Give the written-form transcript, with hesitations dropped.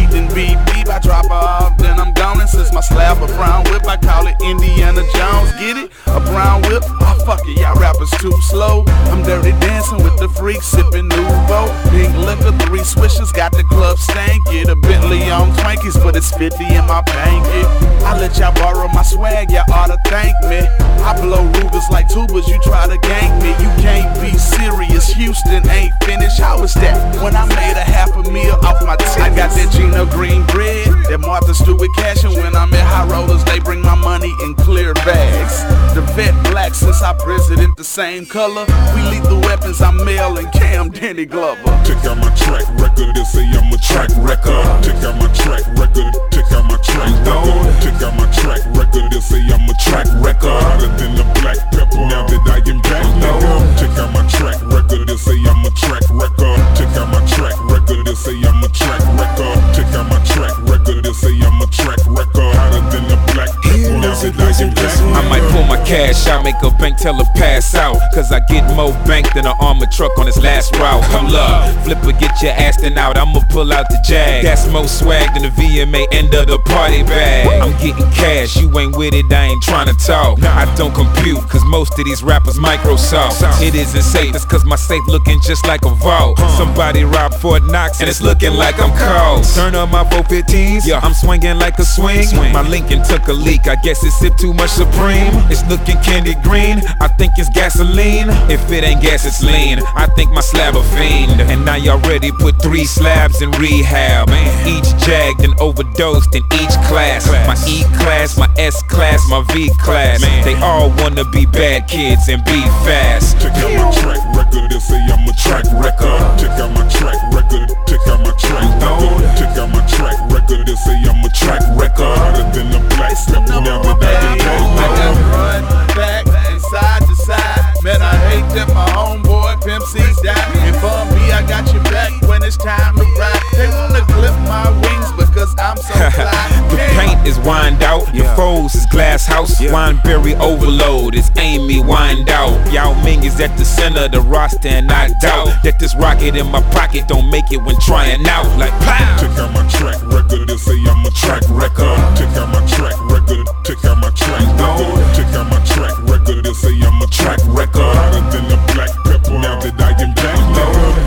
then beep beep, I drop her off, then I'm gone. And since my slab a brown whip, I call it Indiana Jones. Get it? A brown whip? Oh fuck it, y'all rappers too slow. I'm dirty dancing with the freaks, sipping Nouveau. Pink liquor, 3 swishers, got the club stanky. The Bentley on Twinkies, but it's 50 in my banky. I let y'all borrow my swag, y'all oughta thank me. I blow Rugers like tubas, you try to gank me. You can't be serious, Houston ain't finished. How was that? When I made a $500,000 off my tickets. I got that Gino Green bread, that Martha Stewart cash. And when I'm at high rollers, they bring my money in clear bags. The vet black since I president the same color. We lethal weapons, I'm Mel and Cam Denny Glover. Check out my track record, they say I'm a track record. Check out my track record, check out my track record. Check out my track record, they say I'm a track record. Hotter than the black pepper, now that I am back, nigga. Check out my track record, they say I'm a track record. Check out my track record, they say I'm a track record. Check out my track record, they say I'm a track record. Hotter than the black pepper, now that I am back. I might pull my cash out, make a bank teller pass out. Cause I get more bank than an armored truck on its last route. Come love, flipper get your ass then out, I'ma pull out the Jag. That's more swag than the VMA end of the party bag. I'm getting cash, you ain't with it, I ain't tryna talk. I don't compute, cause most of these rappers Microsoft. It isn't safe, it's cause my safe looking just like a vault. Somebody robbed Fort Knox and it's looking like I'm called. Turn on my 415s, yeah, I'm swinging like a swing. My Lincoln took a leak, I guess it sipped too much Supreme. It's looking candy green, I think it's gasoline. If it ain't gas, it's lean, I think my slab a fiend. And I already put 3 slabs in rehab. Each jagged and overdosed in each class. My E class, my S class, my V class. They all wanna be bad kids and be fast. Check out my track record, they say I'm a track record. Check out my track record, check out my track record. Check out my track record, they say I'm a track record. Hotter than the black pepper, now that I am back. I just run back and side to side. Man, I hate that my homeboy Pimp C died. And for me, I got your back when it's time to ride. They wanna clip my wings because I'm so fly. The paint is wined out, the foes is glass house. Wineberry overload is Amy wined out. Yao Ming is at the center of the roster, and I doubt that this rocket in my pocket don't make it when trying out. Like pow. Check out my track